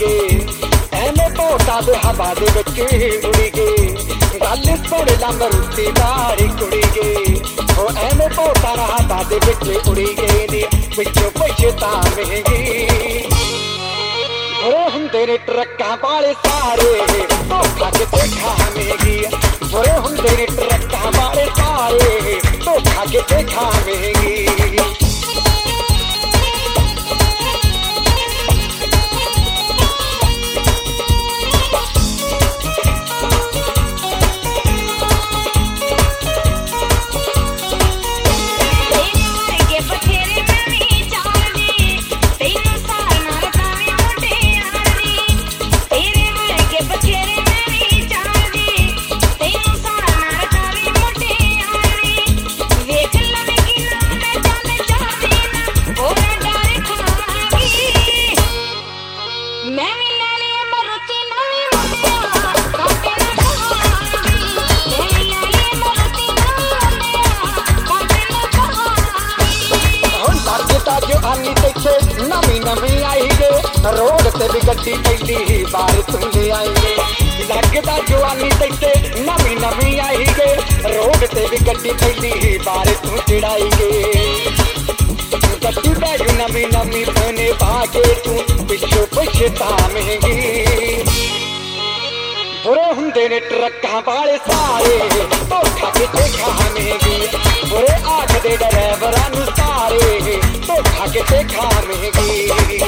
गे एने धोता दे हवा दे विच उड़ी गए गल सुन ला मरूती दारी कुड़ी गए ओ एने धोता हवा दे विच उड़ी गए नी विचों पछतावेंगी बुरे हुंदे ने ट्रक्कां वाले सारे धोखा किते खावेंगी बुरे हुंदे ने ट्रक्कां वाले सारे धोखा किते खावेंगी नवी नवी आई गे रोड ते भी गड्डी पहली बार तुंदे आई गे लगदा जवानी तैते नवी नवी आई गे रोड ते भी गड्डी पहली बार तू चढ़ाई गे गड्डी बैजू नवी नवी बने भागे तू पिछो पछतावेंगी बुरे हुंदे ने ट्रक्कां वाले सारे धोखा किते खावेंगी बुरे आखदे ड्राइवरां नूं सारे धोखा किते खावेंगी